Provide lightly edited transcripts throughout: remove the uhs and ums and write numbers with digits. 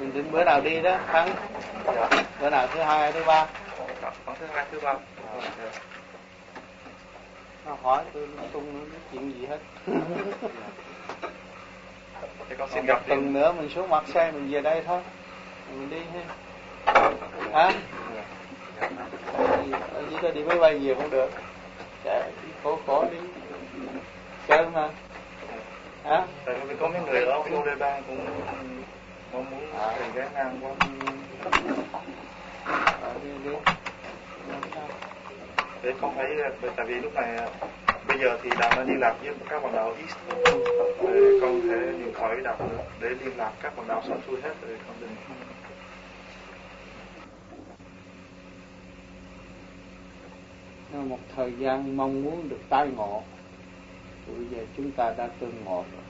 Mình định bữa nào đi đó Thắng? Dạ. Bữa nào thứ hai thứ ba? Khoảng thứ hai thứ ba. Nó hỏi tôi lung tung nói chuyện gì hết. Thì con xin gặp tuần nữa mình xuống mặt xe mình về đây thôi. Mình đi ha. Hả? Ở dưới đó đi máy bay về cũng được. Chạy đi khổ đi. Chơi mà. Hả? Tại vì có mấy người ở Florida cũng mong muốn thầy ghé ngang qua. Đi. Để con thấy, tại vì lúc này bây giờ thì Đạt đã liên lạc với các bạn đạo East, con thể điện thoại với Đạt nữa để liên lạc các bạn đạo xong xuôi hết rồi con định. Một thời gian mong muốn được tái ngộ, bây giờ chúng ta đã tương ngộ rồi.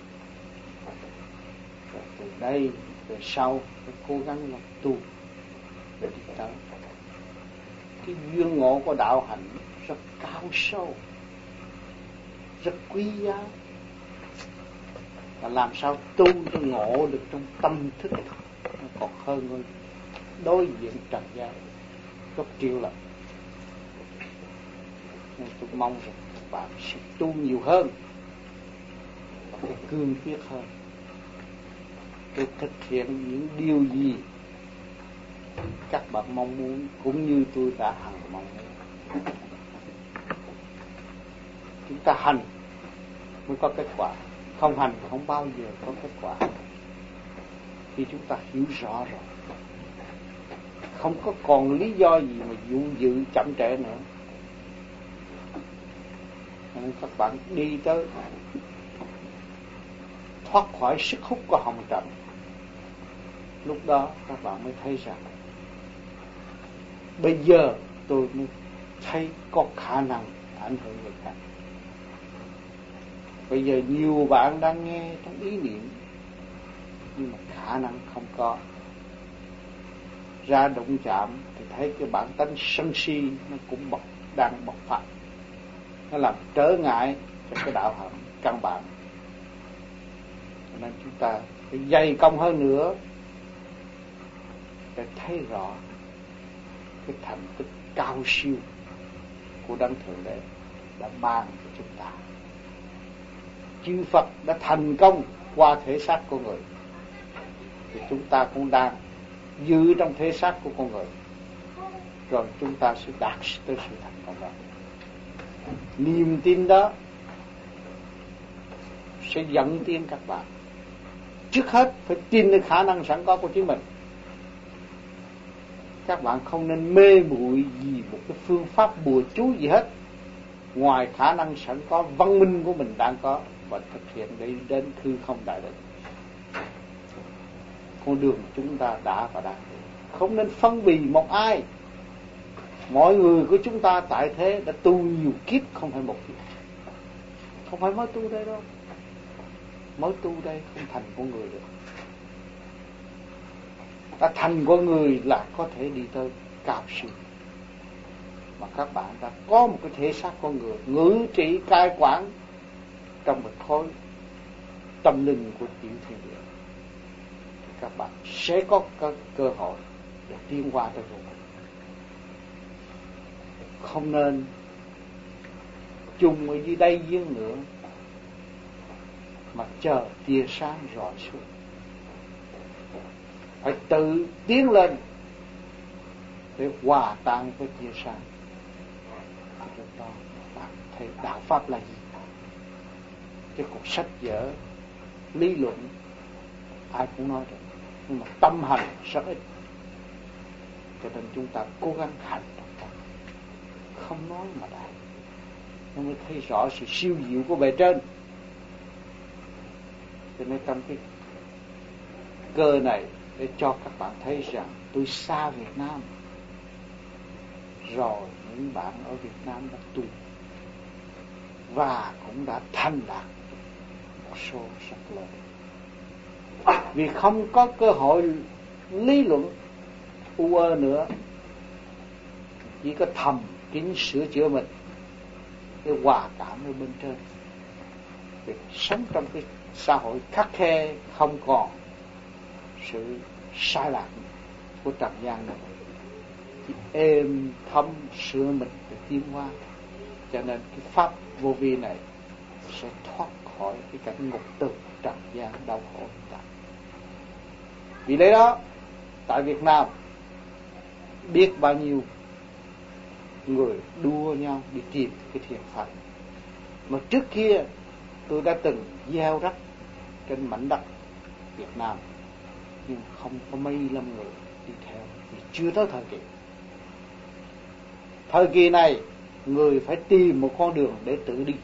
Và từ đây về sau phải cố gắng tu để đi tới. Cái duyên ngộ của đạo hạnh rất cao sâu, rất quý giá. Và làm sao tu cho ngộ được trong tâm thức nó còn hơn hơn đối diện trần gian gấp triệu lần. Nên tôi mong rằng các bạn sẽ tu nhiều hơn và phải cương quyết hơn để thực hiện những điều gì các bạn mong muốn cũng như tôi đã hằng mong muốn. Chúng ta hành mới có kết quả, không hành không bao giờ có kết quả. Khi chúng ta hiểu rõ rồi, không có còn lý do gì mà dụ dự chậm trễ nữa. Nên các bạn đi tới thoát khỏi sức hút của hồng trần. Lúc đó các bạn mới thấy rằng bây giờ tôi mới thấy có khả năng ảnh hưởng người khác. Bây giờ nhiều bạn đang nghe trong ý niệm nhưng mà khả năng không có. Ra đụng chạm thì thấy cái bản tánh sân si nó cũng đang bộc phát. Nó làm trở ngại cho cái đạo hạnh căn bản. Nên chúng ta phải dày công hơn nữa để thấy rõ cái thành tích cao siêu của Đấng Thượng Đế đã ban cho chúng ta. Chư Phật đã thành công qua thể xác của người, thì chúng ta cũng đang giữ trong thể xác của con người, rồi chúng ta sẽ đạt tới sự thành công đó. Niềm tin đó sẽ dẫn tiến các bạn. Trước hết phải tin đến khả năng sẵn có của chính mình. Các bạn không nên mê muội gì một cái phương pháp bùa chú gì hết, ngoài khả năng sẵn có văn minh của mình đang có và thực hiện để đến hư không đại định. Con đường chúng ta đã và đang đi, không nên phân bì một ai. Mọi người của chúng ta tại thế đã tu nhiều kiếp, không phải một kiếp. Không phải mới tu đây đâu. Mới tu đây không thành con người được. Đã thành con người là có thể đi tới cao siêu. Mà các bạn đã có một cái thể xác con người ngữ trị cai quản trong một khối tâm linh của tiểu thiên địa, thì các bạn sẽ có cơ hội để tiến qua tới vô cùng. Không nên chung ở dưới đây dương nữa mà chờ tia sáng rọi xuống. Phải tự tiến lên để hòa tan với tia sáng. Lúc đó bạn thấy đạo pháp là gì? Cái cuộc sách vở lý luận ai cũng nói được, nhưng mà tâm hành rất ít. Cho nên chúng ta cố gắng hành động, không nói mà đại, nó mới thấy rõ sự siêu diệu của bề trên. Cho nên trong cái cơ này để cho các bạn thấy rằng tôi xa Việt Nam rồi, những bạn ở Việt Nam đã tu và cũng đã thành đạt một số rất lớn. Vì không có cơ hội lý luận u ơ nữa, chỉ có thầm kín sửa chữa mình để hòa cảm với bên trên. Vì sống trong cái xã hội khắc khe, không còn sự sai lạc của trần gian này, thì êm thấm sửa mình để tiến hóa. Cho nên cái pháp vô vi này sẽ thoát khỏi cái cảnh ngục tử trần gian đau khổ hiện tại. Vì lẽ đó tại Việt Nam biết bao nhiêu người đua nhau đi tìm cái thiền pháp, mà trước kia tôi đã từng gieo rắc trên mảnh đất Việt Nam, nhưng không có mấy lâm người đi theo vì chưa tới thời kỳ. Thời kỳ này người phải tìm một con đường để tự đi.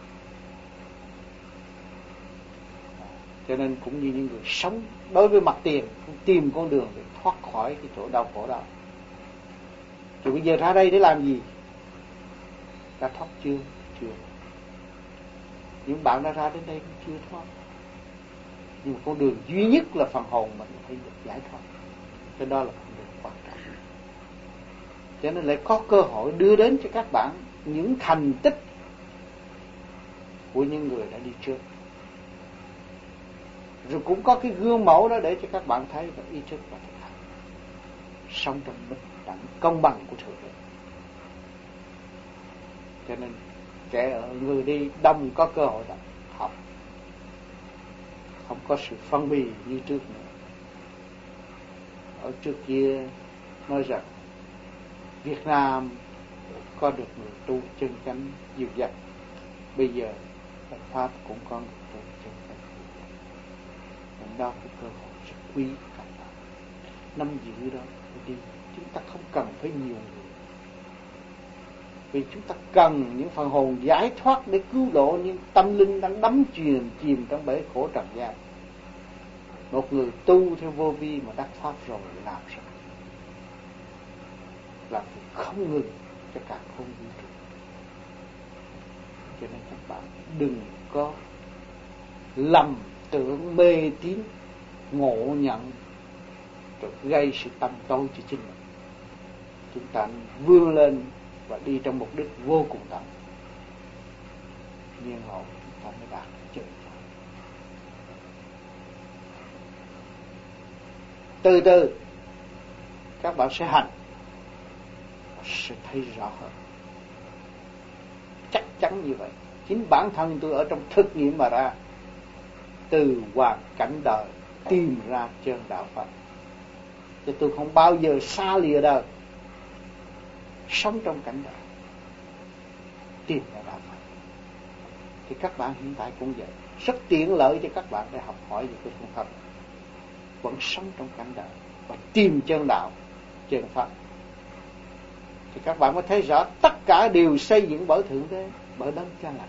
Cho nên cũng như những người sống đối với mặt tiền cũng tìm con đường để thoát khỏi cái chỗ đau khổ đó. Thì bây giờ ra đây để làm gì? Đã thoát chưa? Chưa. Những bạn đã ra đến đây cũng chưa thoát. Nhưng con đường duy nhất là phần hồn mình phải được giải thoát. Cái đó là con đường quan trọng. Cho nên lại có cơ hội đưa đến cho các bạn những thành tích của những người đã đi trước. Rồi cũng có cái gương mẫu đó để cho các bạn thấy và ý thức và thực hành. Sống trong bình đẳng công bằng của Thượng Đế. Cho nên kẻ ở người đi đông có cơ hội để học. Không có sự phân bì như trước nữa. Ở trước kia nói rằng Việt Nam có được người tu chân chánh dìu dắt. Bây giờ ở Pháp cũng có người tu chân chánh dìu dắt. Nên đó cái cơ hội rất quý các bạn. Nắm giữ đó để đi. Chúng ta không cần phải nhiều người. Vì chúng ta cần những phần hồn giải thoát để cứu độ những tâm linh đang đắm chìm trong bể khổ trần gian. Một người tu theo vô vi mà đắc pháp rồi làm sao? Làm việc không ngừng cho cả không vũ trụ. Cho nên các bạn đừng có lầm tưởng mê tín ngộ nhận rồi gây sự tâm tối cho chính mình. Chúng ta vươn lên và đi trong mục đích vô cùng tận, nhiên hậu chúng ta mới đạt được chân. Từ từ các bạn sẽ hành, sẽ thấy rõ hơn. Chắc chắn như vậy. Chính bản thân tôi ở trong thực nghiệm mà ra, từ hoàn cảnh đời tìm ra chân đạo Phật. Chứ tôi không bao giờ xa lìa đời, sống trong cảnh đời tìm ra đạo Phật. Thì các bạn hiện tại cũng vậy, rất tiện lợi cho các bạn để học hỏi về cái phương pháp, vẫn sống trong cảnh đời và tìm chân đạo, chân Pháp. Thì các bạn mới thấy rõ tất cả đều xây dựng bởi Thượng Đế, bởi Đấng Cha Lành.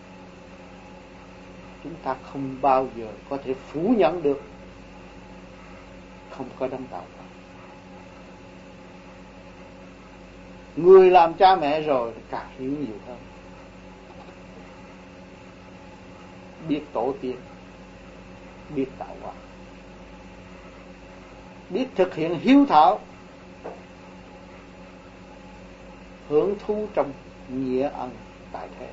Chúng ta không bao giờ có thể phủ nhận được không có Đấng đạo Phật. Người làm cha mẹ rồi càng hiểu nhiều hơn, biết tổ tiên, biết tạo hóa, biết thực hiện hiếu thảo, hưởng thụ trong nghĩa ân tại thế.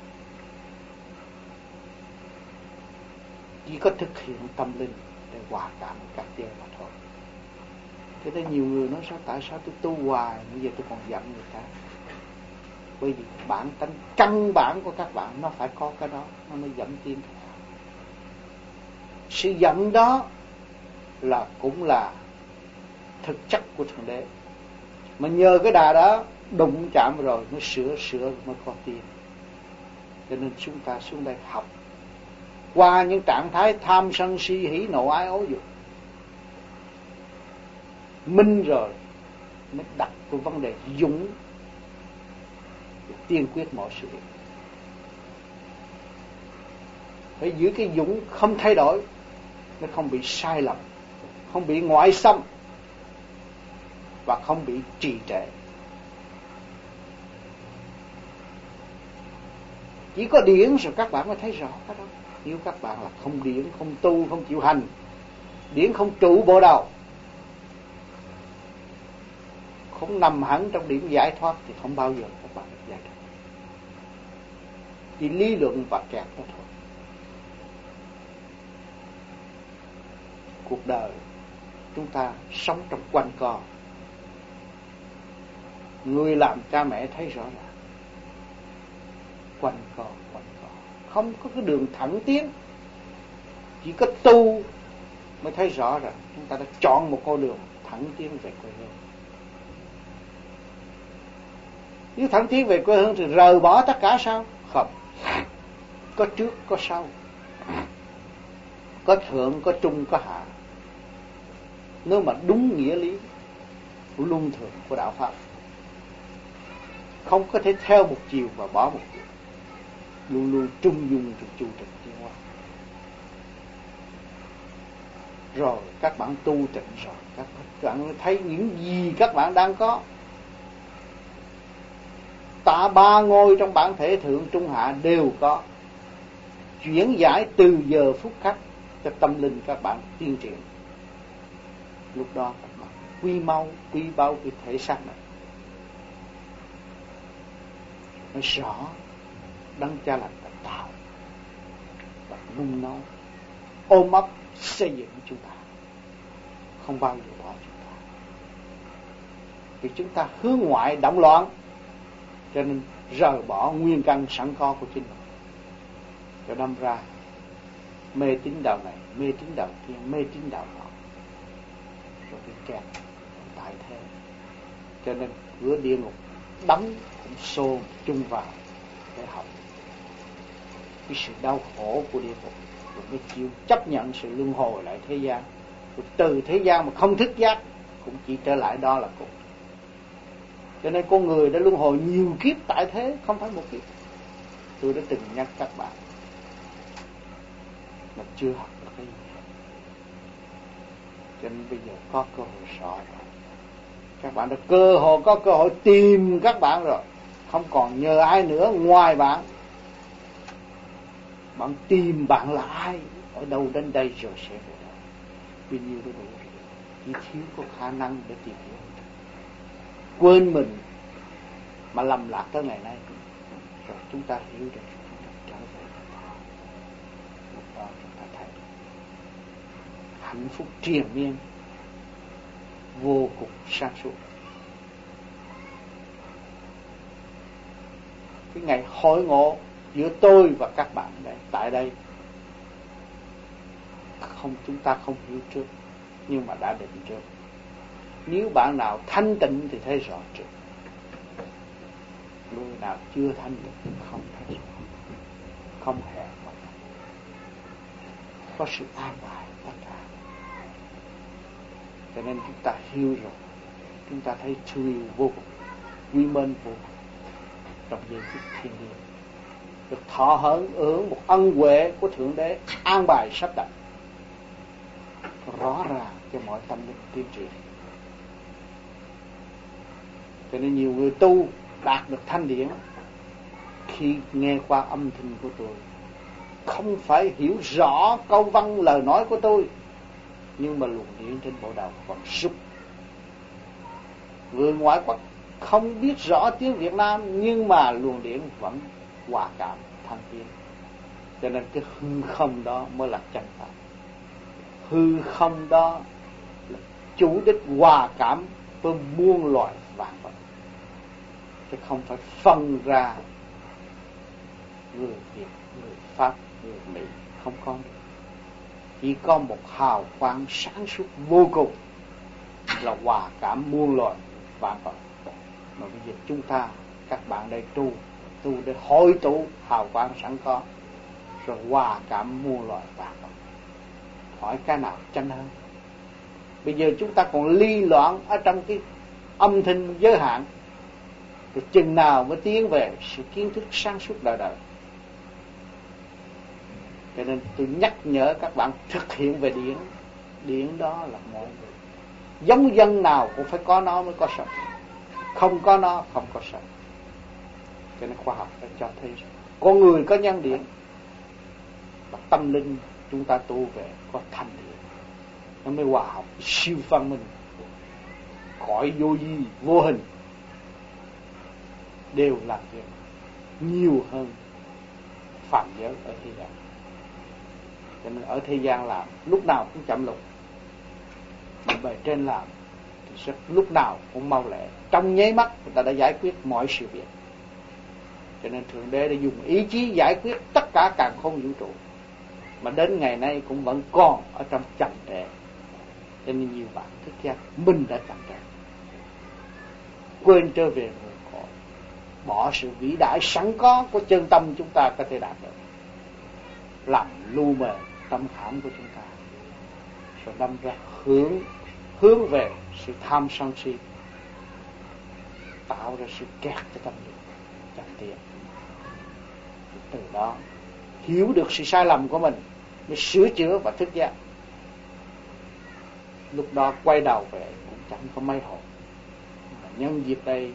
Chỉ có thực hiện tâm linh để hòa cảm các giới mà thôi. Thế nên nhiều người nói sao tại sao tôi tu hoài bây giờ tôi còn giận người ta. Bởi vì bản tánh căn bản của các bạn nó phải có cái đó, nó mới dẫn tiến. Sự giận đó là cũng là thực chất của Thượng Đế. Mà nhờ cái đà đó đụng chạm rồi mới sửa mới có tiến. Cho nên chúng ta xuống đây học qua những trạng thái tham sân si hỉ nộ ái ố dục, minh rồi mới đặt cái vấn đề dũng để tiên quyết mọi sự việc. Phải giữ cái dũng không thay đổi, nó không bị sai lầm, không bị ngoại xâm và không bị trì trệ. Chỉ có điển rồi các bạn mới thấy rõ cái đó. Nếu các bạn là không điển, không tu, không chịu hành, điển không trụ bộ đầu, không nằm hẳn trong điểm giải thoát thì không bao giờ các bạn được giải thoát. Chỉ lý luận và kẹt đó thôi. Cuộc đời chúng ta sống trong quanh co. Người làm cha mẹ thấy rõ ràng, quanh co, không có cái đường thẳng tiến. Chỉ có tu mới thấy rõ rằng chúng ta đã chọn một con đường thẳng tiến về quê hương. Nếu thẳng tiến về quê hương thì rời bỏ tất cả sao? Không. Có trước, có sau. Có thượng, có trung, có hạ. Nếu mà đúng nghĩa lý của luân thường của đạo Pháp, không có thể theo một chiều và bỏ một chiều, luôn luôn trung dung trong chu trình tiến hóa. Rồi các bạn tu tịnh rồi, các bạn thấy những gì các bạn đang có. Tạ ba ngôi trong bản thể thượng trung hạ đều có, chuyển giải từ giờ phút khắc cho tâm linh các bạn tiến triển. Lúc đó các bạn quý báu cái thể xác này, nó rõ Đấng Cha Lành đã tạo và nung nấu ôm ấp xây dựng chúng ta, không bao giờ bỏ chúng ta. Vì chúng ta hướng ngoại động loạn, cho nên rời bỏ nguyên căn sẵn có của chính mình, cho đâm ra mê tín đạo này, mê tín đạo kia, mê tín đạo nọ, rồi bị kẹt tại thế. Cho nên cửa địa ngục đóng cũng xô chung vào để học cái sự đau khổ của địa ngục, rồi mới chịu chấp nhận sự luân hồi lại thế gian. Rồi từ thế gian mà không thức giác cũng chỉ trở lại đó là cùng. Cho nên con người đã luân hồi nhiều kiếp tại thế, không phải một kiếp. Tôi đã từng nhắc các bạn mà chưa học được cái gì. Cho nên bây giờ có cơ hội rõ rồi. Các bạn đã có cơ hội tìm các bạn rồi, không còn nhờ ai nữa ngoài bạn. Bạn tìm bạn là ai, ở đâu đến đây rồi sẽ về đâu. Vì nhiều đó đủ rồi, chỉ thiếu có khả năng để tìm hiểu. Quên mình mà lầm lạc tới ngày nay, rồi chúng ta hiểu được, chúng ta trở về. Lúc đó chúng ta thấy hạnh phúc triền miên, vô cùng sáng suốt. Cái ngày hội ngộ giữa tôi và các bạn đây, tại đây, chúng ta không hiểu trước, nhưng mà đã định trước. Nếu bạn nào thanh tịnh thì thấy rõ trước, người nào chưa thanh tịnh không thấy rõ, không hề có sự an bài tất cả. Cho nên chúng ta hiểu rồi, chúng ta thấy thương yêu vô cùng, quý mến vô cùng trong giây phút thiên liêng, được thọ hưởng một ân huệ của Thượng Đế an bài sắp đặt rõ ràng cho mọi tâm linh tiến triển. Cho nên nhiều người tu đạt được thanh điển khi nghe qua âm thanh của tôi, không phải hiểu rõ câu văn lời nói của tôi, nhưng mà luồng điển trên bộ đầu vẫn súc. Người ngoại quốc không biết rõ tiếng Việt Nam, nhưng mà luồng điển vẫn hòa cảm thăng tiến. Cho nên cái hư không đó mới là chân pháp. Hư không đó là chủ đích hòa cảm với muôn loài vạn vật, chứ không phải phân ra người Việt, người Pháp, người Mỹ, không có được. Chỉ có một hào quang sáng suốt vô cùng là hòa cảm muôn loài vạn vật. Mà bây giờ chúng ta, các bạn đây tu để hội tụ hào quang sẵn có, rồi hòa cảm muôn loài vạn vật. Hỏi cái nào chân hơn? Bây giờ chúng ta còn ly loạn ở trong cái âm thanh giới hạn, rồi chừng nào mới tiến về sự kiến thức sáng suốt đời đời. Cho nên tôi nhắc nhở các bạn thực hiện về điển. Điển đó là mọi người. Giống dân nào cũng phải có nó mới có sống, không có nó không có sống. Cho nên khoa học đã cho thấy con người có nhân điển, và tâm linh chúng ta tu về có thanh điển, nó mới hòa hợp siêu văn minh, khỏi vô vi vô hình, đều làm việc nhiều hơn phàm giới ở thế gian. Cho nên ở thế gian làm lúc nào cũng chậm lục, mà bề trên làm thì rất lúc nào cũng mau lẹ, trong nháy mắt người ta đã giải quyết mọi sự việc. Cho nên Thượng Đế đã dùng ý chí giải quyết tất cả càn khôn vũ trụ, mà đến ngày nay cũng vẫn còn ở trong chậm trễ. Cho nên nhiều bạn thức giác mình đã chậm trễ, quên trở về nguồn cội, bỏ sự vĩ đại sẵn có của chân tâm chúng ta có thể đạt được, làm lu mờ tâm khảm của chúng ta, rồi đâm ra hướng về sự tham sân si, tạo ra sự kẹt cho tâm linh chẳng tiền. Từ đó hiểu được sự sai lầm của mình mới sửa chữa và thức giác. Lúc đó quay đầu về cũng chẳng có mấy hồn. Nhân dịp đây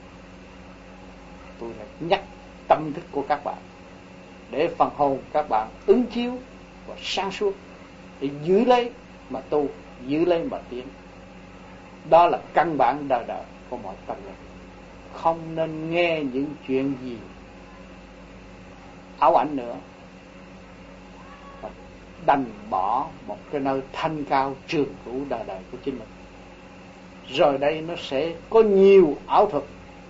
tôi lại nhắc tâm thức của các bạn, để phần hồn các bạn ứng chiếu và sáng suốt, để giữ lấy mà tu, giữ lấy mà tiến. Đó là căn bản đời đời của mọi tâm linh. Không nên nghe những chuyện gì ảo ảnh nữa, và đành bỏ một cái nơi thanh cao trường cửu đời đời của chính mình. Rồi đây nó sẽ có nhiều ảo thuật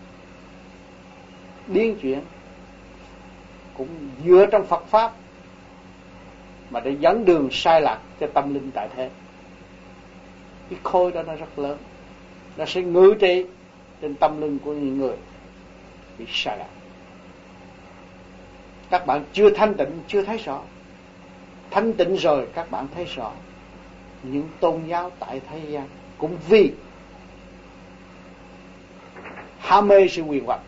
biến chuyển, cũng dựa trong Phật Pháp mà để dẫn đường sai lạc cho tâm linh tại thế. Cái khối đó nó rất lớn, nó sẽ ngự trị trên tâm linh của những người bị sai lạc. Các bạn chưa thanh tịnh, chưa thấy rõ. Thanh tịnh rồi các bạn thấy rõ. Những tôn giáo tại thế gian cũng vì ham mê sự quyền hoặc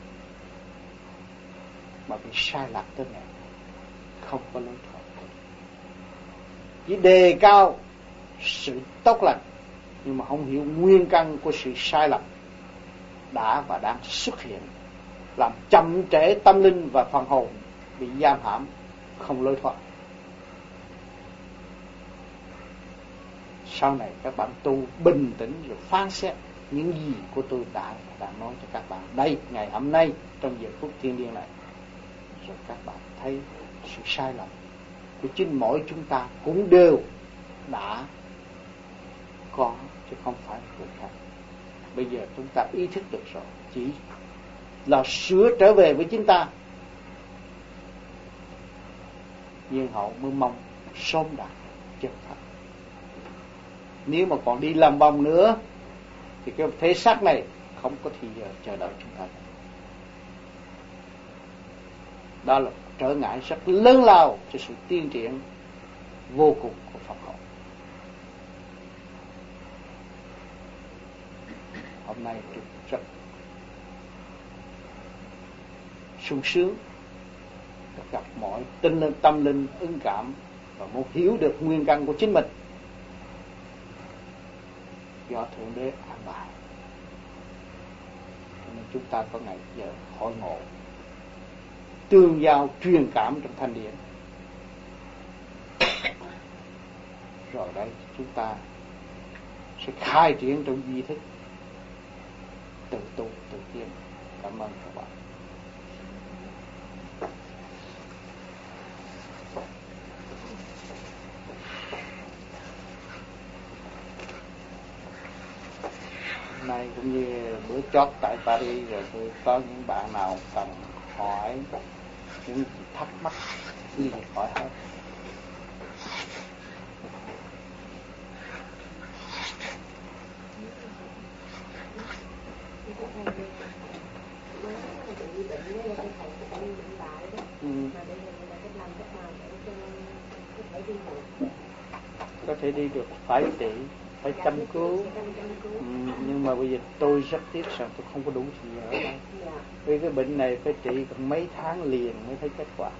mà bị sai lạc tới ngày không có lối thoát. Chỉ đề cao sự tốt lành, nhưng mà không hiểu nguyên căn của sự sai lầm đã và đang xuất hiện, làm chậm trễ tâm linh và phần hồn bị giam hãm, không lối thoát. Sau này các bạn tu bình tĩnh rồi phán xét những gì của tôi đã nói cho các bạn đây ngày hôm nay trong giờ phút thiêng liêng này, rồi các bạn thấy sự sai lầm của chính mỗi chúng ta cũng đều đã có, chứ không phải người khác. Bây giờ chúng ta ý thức được rồi, chỉ là sửa trở về với chính ta, nhưng hậu mới mong sớm đạt chân thật. Nếu mà còn đi làm vòng nữa thì cái thế xác này không có thì giờ chờ đợi chúng ta. Đó là trở ngại rất lớn lao cho sự tiến triển vô cùng của Phật học. Hôm nay tôi rất sung sướng được gặp mọi tinh linh, tâm linh ứng cảm và muốn hiểu được nguyên căn của chính mình do Thượng Đế an bài. Nên chúng ta có ngày giờ hội ngộ, tương giao truyền cảm trong thanh điển. Rồi đây chúng ta sẽ khai triển trong duy thức, tự tu tự tiến. Cảm ơn các bạn. Hôm nay cũng như bữa chót tại Paris rồi, tôi có những bạn nào cần hỏi những gì thắc mắc liền hỏi hết. Có thể đi được, phải trị, phải chăm cứu. Nhưng mà bây giờ tôi rất tiếc rằng tôi không có đủ thời giờ ở đây. Vì cái bệnh này phải trị còn mấy tháng liền mới thấy kết quả.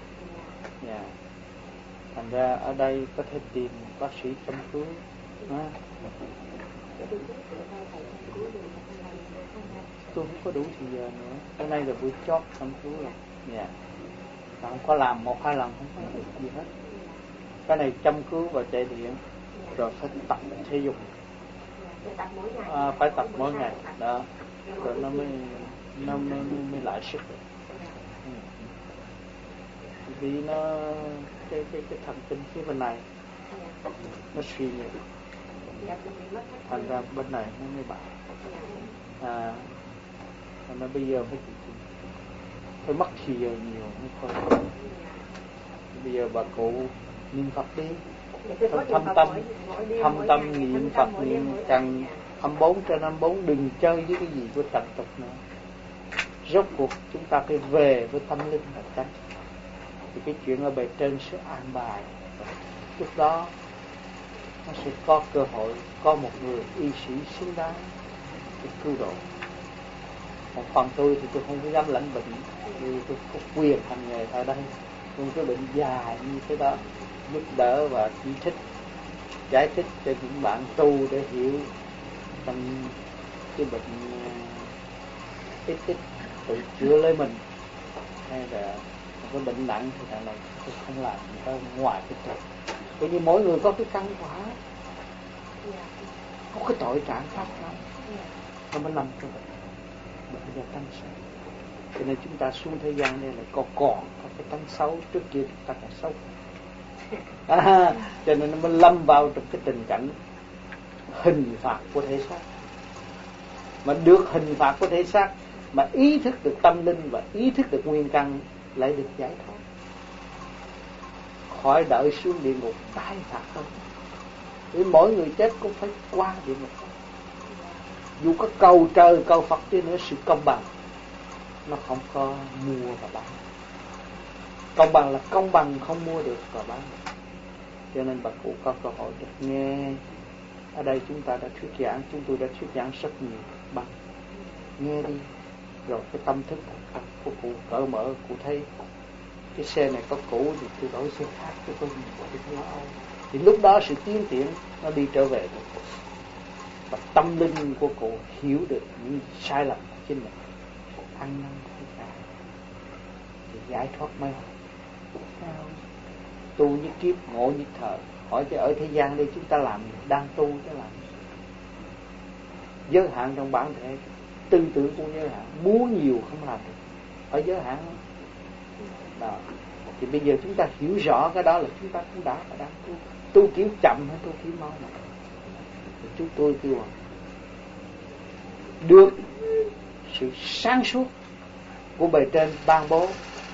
Thành ra ở đây có thể tìm bác sĩ chăm cứu. Tôi không có đủ thời giờ nữa. Hôm nay là buổi chót chăm cứu rồi. Không có làm 1-2 lần không có được gì hết. Cái này chăm cứu và chạy điện, rồi phải tập thể dục. Phải tập mỗi ngày đó, rồi nó mới lại sức được. Vì nó cái thần kinh phía bên này nó suy nhược, thành ra bên này nó mới bảo thành ra bây giờ phải mất thời giờ nhiều mới thôi. Bây giờ bà cụ niệm Phật đi, thâm tâm niệm Phật, niệm cần 24/24, đừng chơi với cái gì của trần tục nữa. Rốt cuộc chúng ta phải về với tâm linh là chắc. Thì cái chuyện ở bề trên sẽ an bài. Lúc đó nó sẽ có cơ hội có một người y sĩ xứng đáng để cứu độ. Còn phần tôi thì tôi không có dám lãnh bệnh, tôi có quyền hành nghề ở đây. Tôi cái bệnh dài như thế đó, giúp đỡ và chỉ thích giải thích cho những bạn tu để hiểu trong cái bệnh ít tự chữa lấy mình, hay là một cái bệnh nặng thì thằng này tôi không làm gì hơn ngoài cái tội. Bởi vì mỗi người có cái căn quả, có cái tội trạng khác nhau, nó mới làm cho bệnh do tăng xấu. Cho nên chúng ta xuống thế gian đây là còn có cái tăng xấu, trước kia chúng ta còn xấu. Cho nên nó mới lâm vào trong cái tình cảnh hình phạt của thể xác. Mà được hình phạt của thể xác mà ý thức được tâm linh và ý thức được nguyên căn lại được giải thoát, khỏi đợi xuống địa ngục tái phạt hơn. Vì mỗi người chết cũng phải qua địa ngục. Dù có cầu trời cầu Phật đi nữa, sự công bằng nó không có mua và bán. Công bằng là công bằng, không mua được và bán. Cho nên bà cụ có cơ hội được nghe. Ở đây chúng ta đã thuyết giảng, chúng tôi đã thuyết giảng rất nhiều bằng. Nghe đi, rồi cái tâm thức của cụ cởi mở. Cụ thấy cái xe này có cũ thì tôi đổi xe khác, tôi không lo âu. Thì lúc đó sự tiến triển nó đi trở về được. Và tâm linh của cụ hiểu được những sai lầm của chính mình, ăn năn hối cải thì giải thoát mới tu như kiếp, ngộ như thời. Hỏi cho ở thế gian đây chúng ta làm gì? Đang tu chứ làm gì? Giới hạn trong bản thể, tư tưởng cũng giới hạn, muốn nhiều không làm được, ở giới hạn đó. Thì bây giờ chúng ta hiểu rõ cái đó là chúng ta cũng đã và đang tu kiểu chậm hay tu kiểu mau mà. Thì chúng tôi kêu được sự sáng suốt của bề trên ban bố,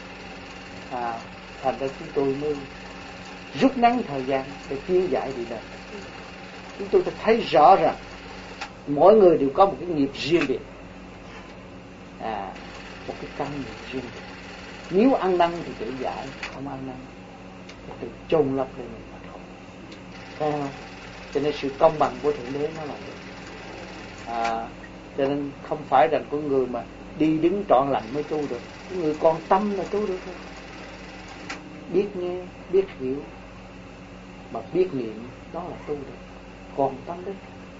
thành ra chúng tôi mới rút ngắn thời gian để tiến giải đi đây. Chúng tôi thấy rõ rằng mỗi người đều có một cái nghiệp riêng biệt, một cái căn nghiệp riêng biệt. Nếu ăn năn thì tự giải, không ăn năn thì tự chôn lấp lên mình mà thôi. Thấy không? Cho nên sự công bằng của Thượng Đế nó là được. Cho nên không phải rằng có người mà đi đứng trọn lành mới tu được. Có người còn tâm là tu được thôi. Biết nghe, biết hiểu mà biết niệm, đó là tu được. Còn tâm đấy.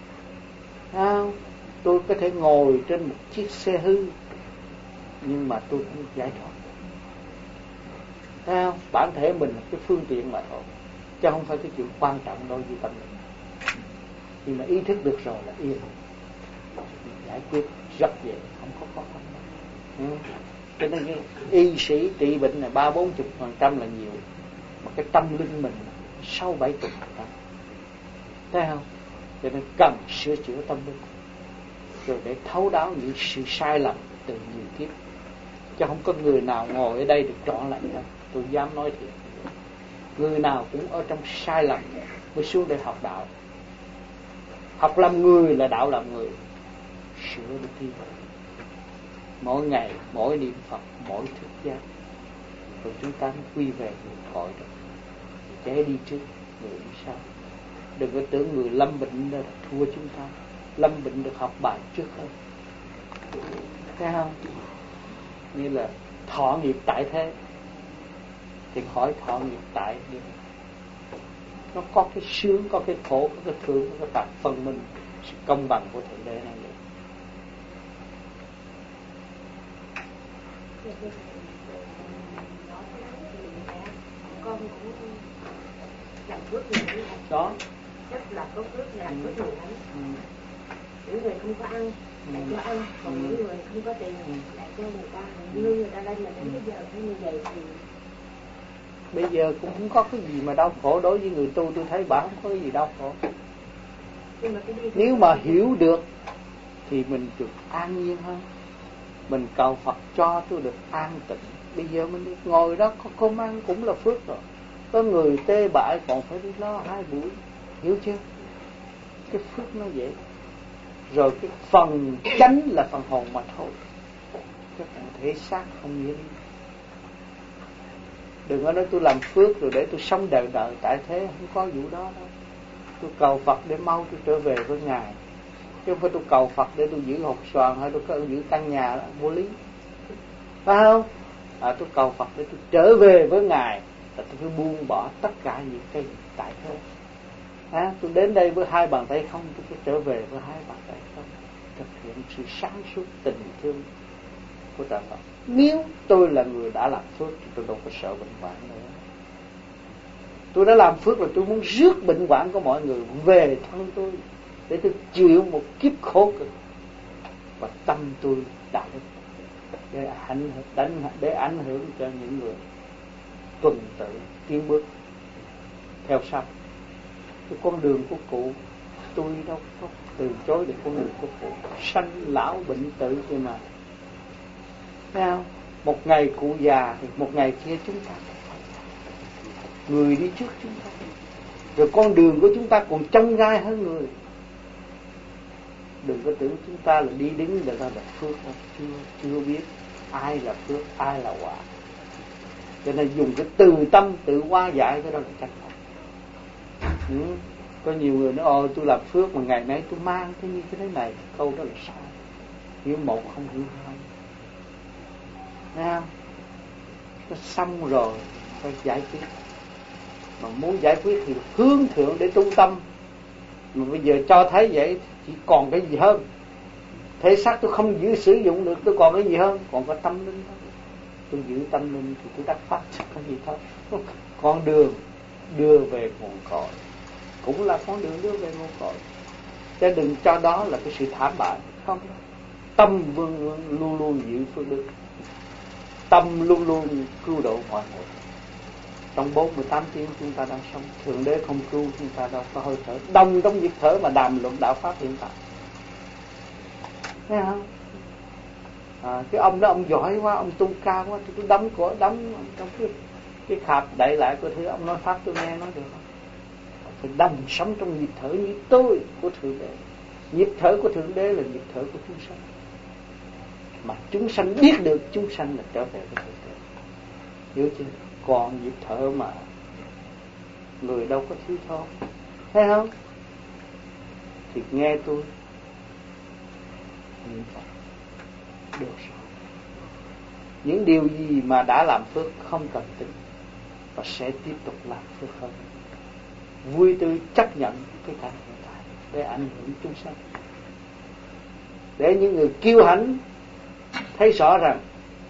Tôi có thể ngồi trên một chiếc xe hư, nhưng mà tôi cũng giải thoát. Thấy không? Bản thể mình là cái phương tiện mà thôi, chứ không phải cái chuyện quan trọng đối với tâm linh. Nhưng mà ý thức được rồi là yên, giải quyết rất dễ, không có khó khăn. Cho nên cái y sĩ trị bệnh này 30-40% là nhiều, mà cái tâm linh mình 60-70%. Thấy không? Cho nên cần sửa chữa tâm linh, rồi để thấu đáo những sự sai lầm từ nhiều kiếp. Chứ không có người nào ngồi ở đây được trọn lành đâu. Tôi dám nói thiệt, người nào cũng ở trong sai lầm mới xuống để học đạo. Học làm người là đạo làm người, sửa được đi. Mỗi ngày, mỗi niệm Phật, mỗi thức giác, rồi chúng ta mới quy về nguồn cội được. Trẻ đi trước, người đi sau. Đừng có tưởng người lâm bệnh là thua chúng ta. Lâm bệnh được học bài trước hơn. Thấy không? Như là thọ nghiệp tại thế thì khỏi thọ nghiệp tại đi. Nó có cái sướng, có cái khổ, có cái thương, có cái tạp phân minh, sự công bằng của Thượng Đế này. Con cũng làm phước nhiều đó, rất là có phước, làm phước nhiều lắm. Những người không có ăn lại cho ăn, còn những người không có tiền lại cho người ta. Như người ta lên mà đến bây giờ thấy như vậy thì bây giờ cũng không có cái gì mà đau khổ. Đối với người tu tôi thấy bà không có cái gì đau khổ. Nếu mà hiểu được thì mình được an nhiên hơn. Mình cầu Phật cho tôi được an tịnh. Bây giờ mình ngồi đó có cơm ăn cũng là phước rồi. Có người tê bại còn phải đi lo 2 buổi. Hiểu chưa? Cái phước nó vậy. Rồi cái phần chánh là phần hồn mà thôi. Cái phần thể xác không nghĩa đi. Đừng có nói tôi làm phước rồi để tôi sống đời đời tại thế. Không có vụ đó đâu. Tôi cầu Phật để mau tôi trở về với Ngài. Chứ không phải tôi cầu Phật để tôi giữ hột xoàn hay tôi có giữ căn nhà đó, vô lý. Phải không? Tôi cầu Phật để tôi trở về với Ngài. Là tôi phải buông bỏ tất cả những cái tại thế. Tôi đến đây với 2 bàn tay không, tôi phải trở về với 2 bàn tay không. Thực hiện sự sáng suốt tình thương của trời Phật. Nếu tôi là người đã làm phước thì tôi đâu có sợ bệnh hoạn nữa. Tôi đã làm phước là tôi muốn rước bệnh hoạn của mọi người về thân tôi để tôi chịu một kiếp khổ cực. Và tâm tôi đạo đức để ảnh hưởng cho những người tuần tự tiến bước theo sau. Cái con đường của cụ tôi đâu có từ chối được con đường của cụ. Sanh lão bệnh tử kia mà. Thấy không? Một ngày cụ già thì một ngày kia chúng ta người đi trước chúng ta. Rồi con đường của chúng ta còn chông gai hơn người. Đừng có tưởng chúng ta là đi đứng để là phước đâu. Chưa biết ai là phước, ai là quả. Cho nên dùng cái từ tâm tự hóa giải cái đó là cách. Có nhiều người nói tôi làm phước mà ngày nay tôi mang cái như thế này. Câu đó là sai. Hiểu một không hiểu hai. Thấy không? Nó xong rồi phải giải quyết. Mà muốn giải quyết thì hướng thượng để tu tâm. Mà bây giờ cho thấy vậy chỉ còn cái gì hơn. Thể xác tôi không giữ sử dụng được, tôi còn cái gì hơn? Còn có tâm linh thôi. Tôi giữ tâm linh thì tôi đắc pháp có gì thôi. Con đường đưa về nguồn cội cũng là con đường đưa về nguồn cội. Chứ đừng cho đó là cái sự thảm bại. Không. Tâm luôn luôn giữ phước đức. Tâm luôn luôn cứu độ mọi người. Trong 48 tiếng chúng ta đang sống, Thượng Đế không cứu chúng ta đâu có hơi thở. Đông trong nhịp thở mà đàm luận đạo pháp hiện tại. Thấy không? Cái ông đó ông giỏi quá, ông tu cao quá, tôi đấm trong cái khạp đậy lại của thứ ông nói pháp tôi nghe nói được không? Phải đồng sống trong nhịp thở như tôi của Thượng Đế. Nhịp thở của Thượng Đế là nhịp thở của chúng sanh. Mà chúng sanh biết được chúng sanh là trở về với Thượng Đế. Hiểu chưa? Còn nhịp thở mà người đâu có thiếu thốn. Thấy không? Thì nghe tôi niệm Phật được rồi. Những điều gì mà đã làm phước không cần tính và sẽ tiếp tục làm phước hơn. Vui tươi chấp nhận cái cảnh hiện tại để ảnh hưởng chúng sanh. Để những người kiêu hãnh thấy rõ rằng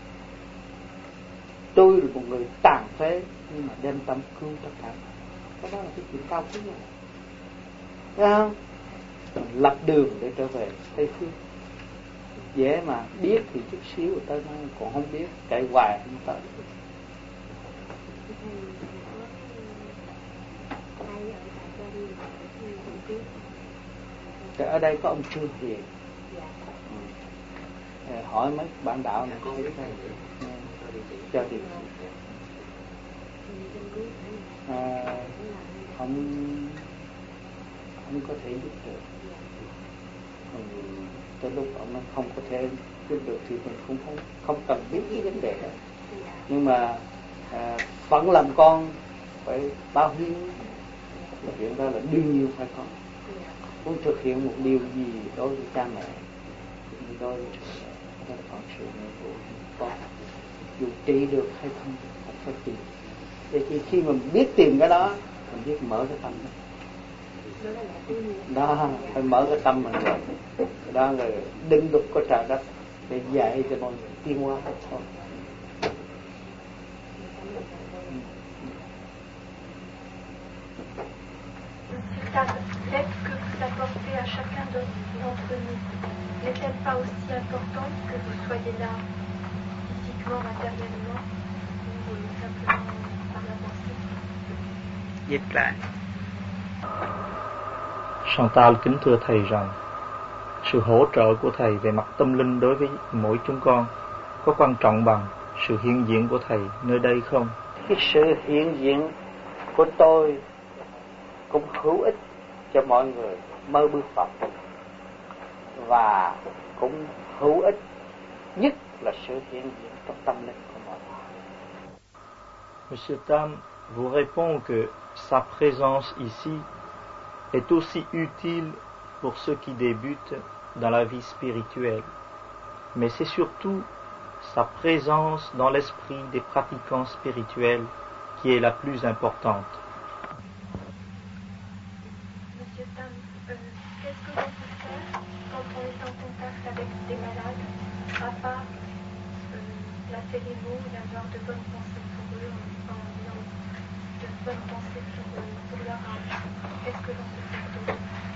tôi là một người tàn phế nhưng mà đem tâm cứu tất cả. Cái đó là cái chuyện cao quý nhất. Thấy không? Lập đường để trở về Tây Phương. Dễ mà biết thì chút xíu tới nó, còn không biết chạy hoài không tới. Thì ở đây có ông Trương Hiền. Hỏi mấy bạn đạo này có biết hay cho đi. Không có thể giúp được. Tới lúc ông nó không có thể giúp được thì mình cũng không cần biết cái vấn đề đó. Nhưng mà vẫn làm con phải bao hiếu. Chuyện đó là đương nhiên phải có. Muốn thực hiện một điều gì đối với cha mẹ, đối với đó là con sự nghĩa vụ con. Dù trị được hay không phải tìm. Để khi mình biết tìm cái đó, mình biết mở cái tâm đó. Đó, phải mở cái tâm mình rồi. Đó là định luật của trời đất để dạy cho mọi người tiến hóa thôi. L'aide que vous apportez à chacun d'entre nous n'est-elle pas aussi importante que vous soyez là physiquement, matériellement ou simplement par la pensée? Dịch lại. Chantal kính thưa Thầy rằng sự hỗ trợ của Thầy về mặt tâm linh đối với mỗi chúng con có quan trọng bằng sự hiện diện của Thầy nơi đây không? Cái sự hiện diện của tôi cũng hữu ích cho mọi người mới bước vào và cũng hữu ích nhất là sự hiện diện trong tâm linh của mọi người. Monsieur Tam vous répond que sa présence ici est aussi utile pour ceux qui débutent dans la vie spirituelle, mais c'est surtout sa présence dans l'esprit des pratiquants spirituels qui est la plus importante. Monsieur Tam, qu'est-ce que l'on peut faire quand on est en contact avec des malades, à part la télémo, d'avoir de bonnes pensées pour eux, en ayant de bonnes pensées pour leur âme? Qu'est-ce que l'on peut faire d'autre?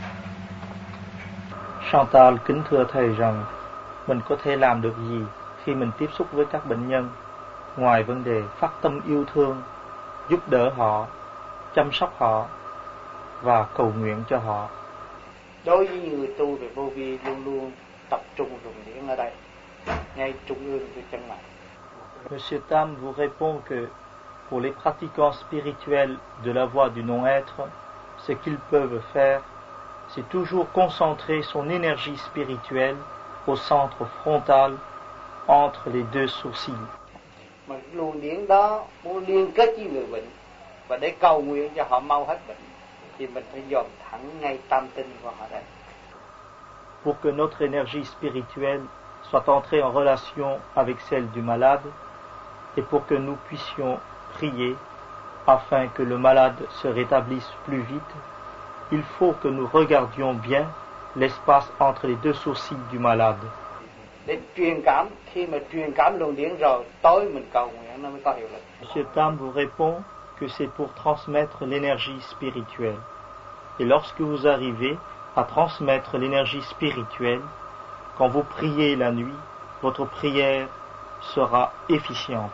Chantal kính thưa Thầy rằng mình có thể làm được gì khi mình tiếp xúc với các bệnh nhân ngoài vấn đề phát tâm yêu thương, giúp đỡ họ, chăm sóc họ và cầu nguyện cho họ. Đối với người tu về vô vi luôn luôn tập trung dùng điển ở đây, ngay trung ương của chân mày. Monsieur Tam vous répond que pour les pratiquants spirituels de la voie du non-être, ce qu'ils peuvent faire, c'est toujours concentrer son énergie spirituelle au centre frontal entre les deux sourcils. Mà luồng điển đó muốn liên kết với người bệnh và để cầu nguyện cho họ mau hết bệnh thì mình phải dòm thẳng ngay tam tinh của họ đây. Pour que notre énergie spirituelle soit entrée en relation avec celle du malade et pour que nous puissions prier afin que le malade se rétablisse plus vite, il faut que nous regardions bien l'espace entre les deux sourcils du malade. Để truyền cảm, khi mà truyền cảm luồng điển rồi, tối mình cầu nguyện nó mới có hiệu lực. Monsieur Tam vous répond que c'est pour transmettre l'énergie spirituelle. Et lorsque vous arrivez à transmettre l'énergie spirituelle, quand vous priez la nuit, votre prière sera efficiente.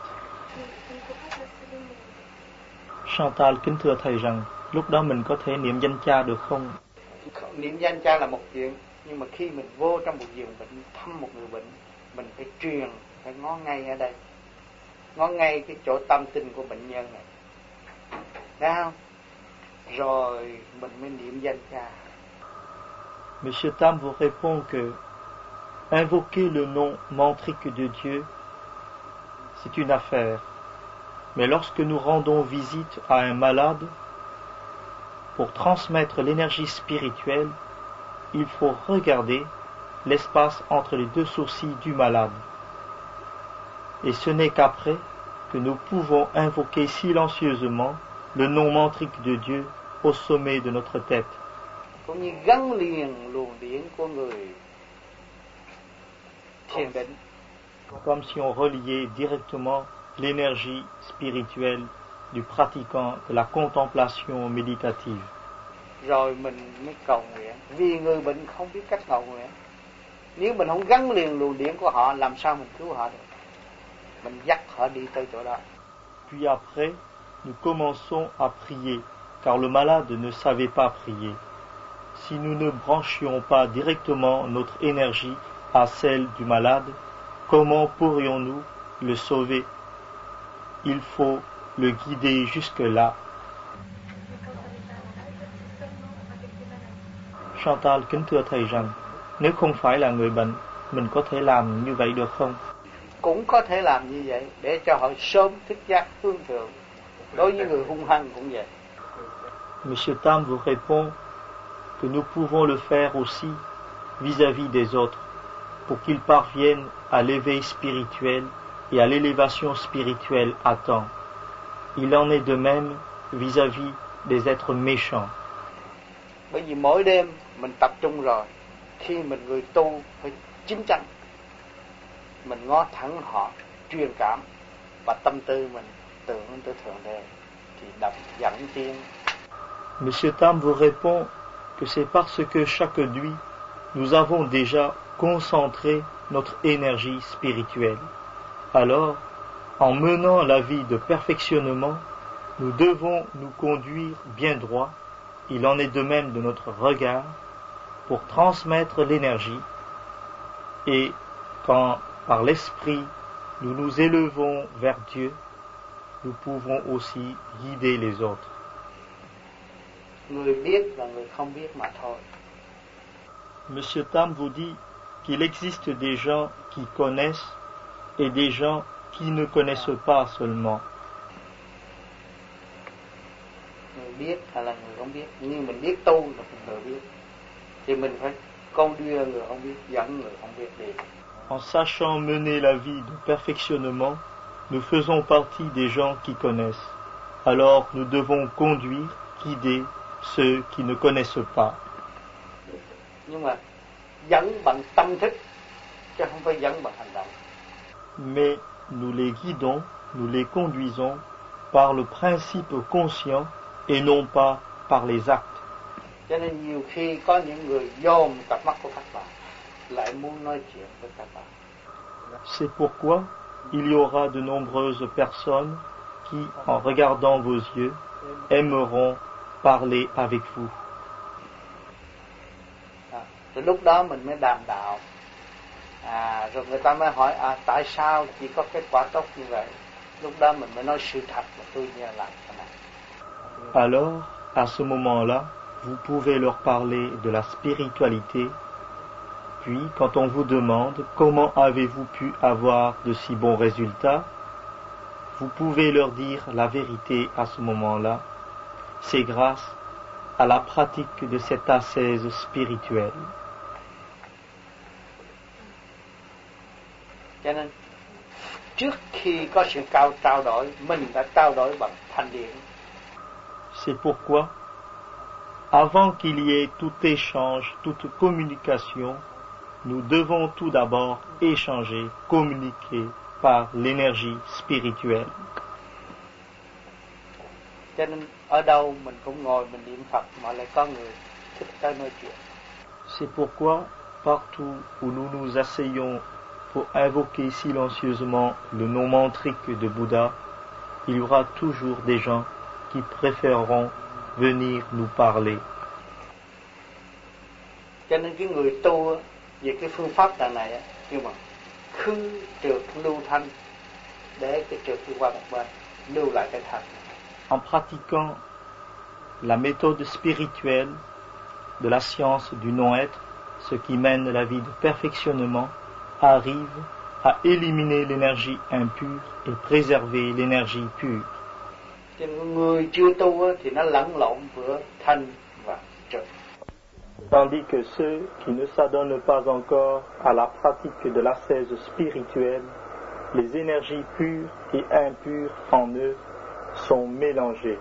Chantal kính thưa Thầy rằng lúc đó mình có thể niệm danh Cha được không? Niệm danh Cha là một chuyện, nhưng mà khi mình vô trong một giường bệnh, thăm một người bệnh, mình phải truyền, phải ngó ngay ở đây, ngó ngay cái chỗ tâm tinh của bệnh nhân này, thấy không? Rồi mình mới niệm danh Cha. Monsieur Tam vous répond que invoquer le nom mantrique de Dieu, c'est une affaire. Mais lorsque nous rendons visite à un malade, pour transmettre l'énergie spirituelle, il faut regarder l'espace entre les deux sourcils du malade. Et ce n'est qu'après que nous pouvons invoquer silencieusement le nom mantrique de Dieu au sommet de notre tête. Cũng như gắn liền luồng điển của người thiền định. Comme si on reliait directement l'énergie spirituelle du pratiquant de la contemplation méditative. Rồi mình mới cầu nguyện, vì người bệnh không biết cách cầu nguyện. Nếu mình không gắn liền luồng điển của họ, làm sao mình cứu họ được? Mình dắt họ đi tới chỗ đó. Puis après, nous commençons à prier, car le malade ne savait pas prier. Si nous ne branchions pas directement notre énergie à celle du malade, comment pourrions-nous le sauver? Il faut le guider jusque-là. Chantal kính thưa Thầy rằng, nếu không phải là người bệnh, mình có thể làm như vậy được không? Cũng có thể làm như vậy, để cho họ sớm thức giác hướng thượng. Đối với người hung hăng cũng vậy. Monsieur Tam vous répond que nous pouvons le faire aussi vis-à-vis des autres, pour qu'ils parviennent à l'éveil spirituel et à l'élévation spirituelle à temps. Il en est de même vis-à-vis des êtres méchants. Bởi vì mỗi đêm mình tập trung rồi, khi mình người tu phải chính chắn, mình ngó thẳng họ, truyền cảm và tâm tư mình tưởng tới Thượng Đế thì đập dẫn tiến. Monsieur Tam vous répond que c'est parce que chaque nuit nous avons déjà concentré notre énergie spirituelle. Alors, en menant la vie de perfectionnement, nous devons nous conduire bien droit il en est de même de notre regard pour transmettre l'énergie, et quand par l'esprit nous nous élevons vers Dieu, nous pouvons aussi guider les autres. Monsieur Tam vous dit qu'il existe des gens qui connaissent et des gens qui ne connaissent pas seulement. En sachant mener la vie de perfectionnement, nous faisons partie des gens qui connaissent. Alors nous devons conduire, guider ceux qui ne connaissent pas. Mais nous les guidons, nous les conduisons par le principe conscient et non pas par les actes. C'est pourquoi il y aura de nombreuses personnes qui, en regardant vos yeux, aimeront parler avec vous. Alors, à ce moment-là, vous pouvez leur parler de la spiritualité. Puis, quand on vous demande comment avez-vous pu avoir de si bons résultats, vous pouvez leur dire la vérité à ce moment-là. C'est grâce à la pratique de cette ascèse spirituelle. C'est pourquoi, avant qu'il y ait tout échange, toute communication, nous devons tout d'abord échanger, communiquer par l'énergie spirituelle. C'est pourquoi, partout où nous nous asseyons pour invoquer silencieusement le nom mantrique de Bouddha, il y aura toujours des gens qui préféreront venir nous parler. En pratiquant la méthode spirituelle de la science du non-être, ce qui mène la vie de perfectionnement, arrive à éliminer l'énergie impure et préserver l'énergie pure. Tandis que ceux qui ne s'adonnent pas encore à la pratique de l'ascèse spirituelle, les énergies pures et impures en eux sont mélangées.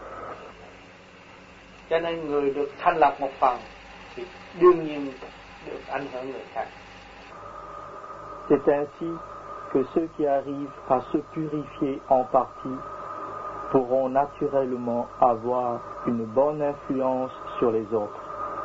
C'est ainsi que ceux qui arrivent à se purifier en partie pourront naturellement avoir une bonne influence sur les autres.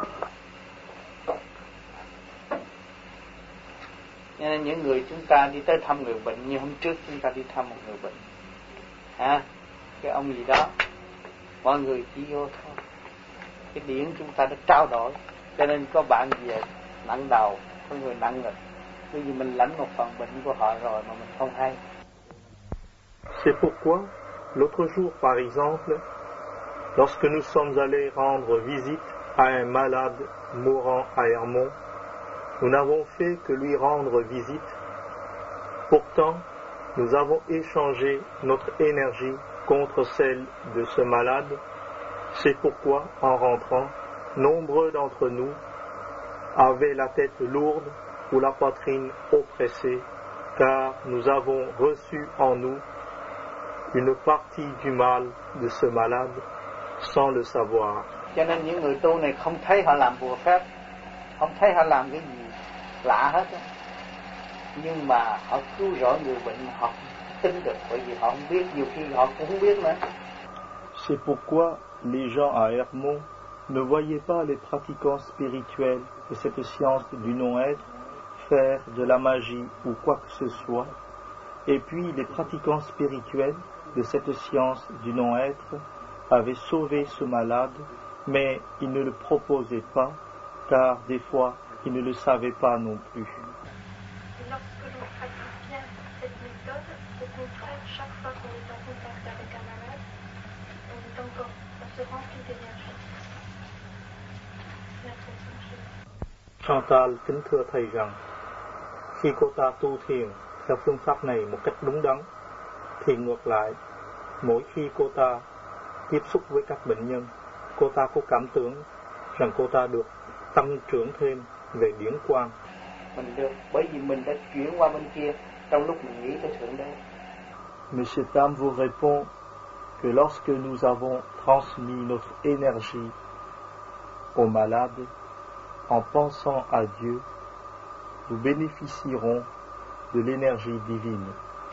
Cái ông gì đó, mọi người chỉ vô thôi. Cái điển chúng ta đã trao đổi, cho nên có bạn về nặng đầu, có người nặng rồi. Bởi vì mình lãnh một phần bệnh của họ rồi mà mình không hay. C'est pourquoi, l'autre jour par exemple, lorsque nous sommes allés rendre visite à un malade mourant à Hermont, nous n'avons fait que lui rendre visite. Pourtant, nous avons échangé notre énergie contre celle de ce malade. C'est pourquoi, en rentrant, nombreux d'entre nous avaient la tête lourde ou la poitrine oppressée, car nous avons reçu en nous une partie du mal de ce malade sans le savoir. Cho nên những người tu này không thấy họ làm bùa phép, không thấy họ làm cái gì lạ hết á. Nhưng mà họ cứu rỗi người bệnh, họ tin được, bởi vì họ không biết, nhiều khi họ cũng không biết nữa. C'est pourquoi les gens à Hermont ne voyaient pas les pratiquants spirituels de cette science du non-être faire de la magie ou quoi que ce soit, et puis les pratiquants spirituels de cette science du non-être avaient sauvé ce malade Mais il ne le proposait pas, car des fois, il ne le savait pas non plus. Et lorsque l'on pratique bien cette méthode, au contraire, chaque fois qu'on est en contact avec un malade, on se remplit d'énergie. C'est l'impression que j'ai. Chantal kính thưa thầy rằng, khi cô ta tu thiền theo phương pháp này một cách đúng đắn, thì ngược lại, mỗi khi cô ta tiếp xúc với các bệnh nhân, cô ta có cảm tưởng rằng cô ta được tăng trưởng thêm về điển quang. Mình được, bởi vì mình đã chuyển qua bên kia trong lúc mình nghĩ tới Thượng Đế. Monsieur Tam vous répond que lorsque nous avons transmis notre énergie aux malades, en pensant à Dieu, nous bénéficierons de l'énergie divine.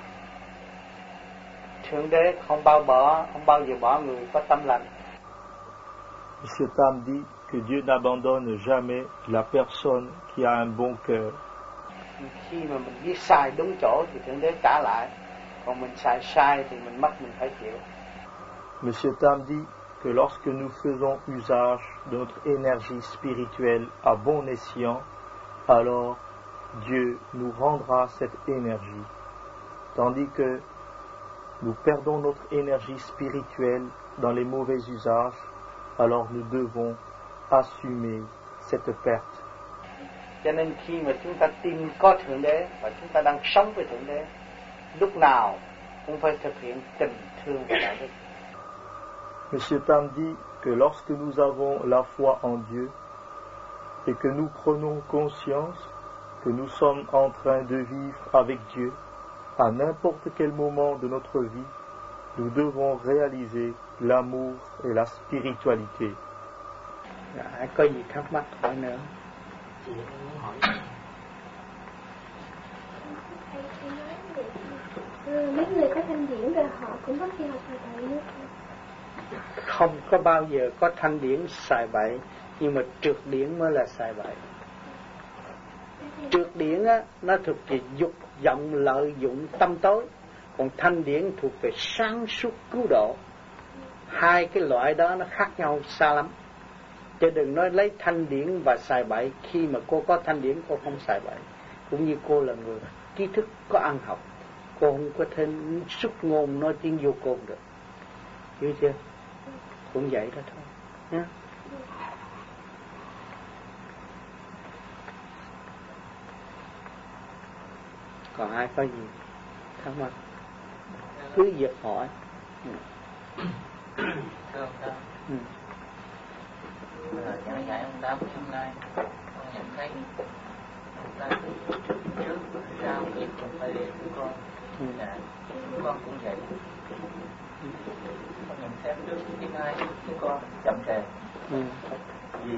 Thượng Đế không bao giờ bỏ người có tâm lành. Monsieur Tam dit que Dieu n'abandonne jamais la personne qui a un bon cœur. Khi mà mình biết sai đúng chỗ thì Thượng Đế trả lại, còn mình xài sai thì mình phải chịu. Monsieur Tam dit que lorsque nous faisons usage de notre énergie spirituelle à bon escient, alors Dieu nous rendra cette énergie, tandis que nous perdons notre énergie spirituelle dans les mauvais usages, alors nous devons assumer cette perte. Cho nên khi mà chúng ta tin có Thượng Đế và chúng ta đang sống với Thượng Đế, lúc nào cũng phải thực hiện tình thương và đạo đức. Monsieur Tam dit que lorsque nous avons la foi en Dieu et que nous prenons conscience que nous sommes en train de vivre avec Dieu, à n'importe quel moment de notre vie, nous devons réaliser l'amour et la spiritualité. Có gì thắc mắc hỏi nữa? Chị muốn hỏi. Mấy người có thanh điển rồi họ cũng bắt đi học thầy nữa. Không có bao giờ có thanh điển xài bậy, nhưng mà trượt điển mới là xài bậy. Trượt điển á, nó thuộc về dục vọng lợi dụng tâm tối, còn thanh điển thuộc về sáng suốt cứu độ. Hai cái loại đó nó khác nhau xa lắm. Chứ đừng nói lấy thanh điển và xài bậy. Khi mà cô có thanh điển cô không xài bậy. Cũng như cô là người trí thức có ăn học, cô không có thể xuất ngôn nói tiếng vô côn được. Hiểu chưa? Cũng vậy đó thôi nhé. Còn ai có gì thắc mắc cứ việc hỏi. Thưa ông Tám, giảng dạy ông Tám hôm nay con nhận thấy ông Tám trước sau việc con phải của con là con cũng vậy. Con nhận xét trước cái nay của con chậm trễ vì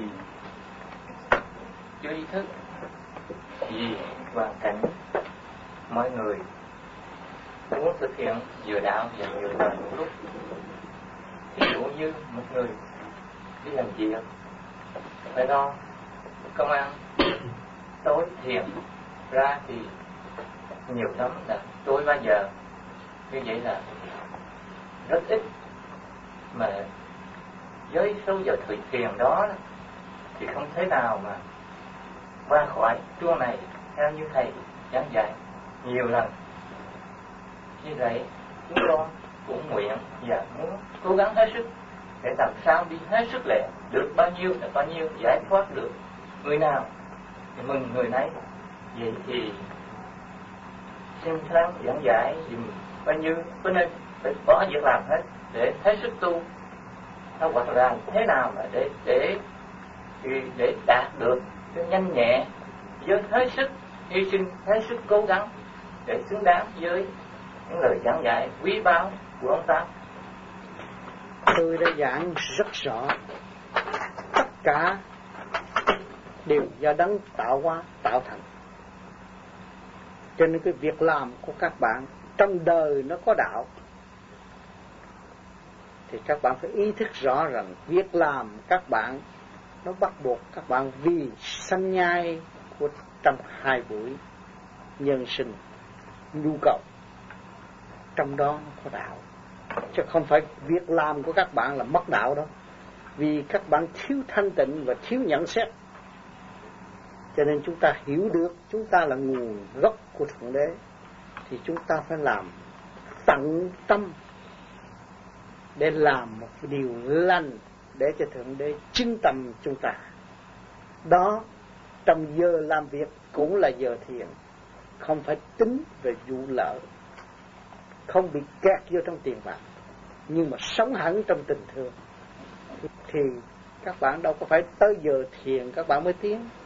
chưa ý thức, vì hoàn cảnh mọi người muốn thực hiện vừa đạo và vừa đời một lúc. Ví dụ như một người đi làm việc phải lo công ăn tối thiền ra thì nhiều lắm là tối 3 giờ, như vậy là rất ít, mà với số giờ thiền đó thì không thể nào mà qua khỏi chuông này theo như thầy giảng dạy nhiều lần. Như vậy chúng con cũng nguyện và muốn cố gắng hết sức để làm sao đi hết sức lệ, được bao nhiêu là bao nhiêu, giải thoát được người nào thì mừng người nấy. Vậy thì xin sáng giảng giải dùm bao nhiêu có nên phải bỏ việc làm hết để hết sức tu, hoặc là thế nào mà để đạt được cái nhanh nhẹ với hết sức hy sinh, hết sức cố gắng để xứng đáng với những lời giảng dạy quý báu của ông Tám. Tôi đã giảng rất rõ, tất cả đều do đấng tạo hóa tạo thành. Cho nên cái việc làm của các bạn trong đời nó có đạo thì các bạn phải ý thức rõ rằng việc làm các bạn nó bắt buộc các bạn vì sanh nhai của trong 2 buổi nhân sinh nhu cầu, trong đó nó có đạo, chứ không phải việc làm của các bạn là mất đạo đâu. Vì các bạn thiếu thanh tịnh và thiếu nhận xét, cho nên chúng ta hiểu được chúng ta là nguồn gốc của Thượng Đế, thì chúng ta phải làm tận tâm để làm một điều lành để cho Thượng Đế chứng tâm chúng ta. Đó, trong giờ làm việc cũng là giờ thiền, không phải tính về vụ lợi, không bị kẹt vô trong tiền bạc, nhưng mà sống hẳn trong tình thương. Thì các bạn đâu có phải tới giờ thiền các bạn mới tiến.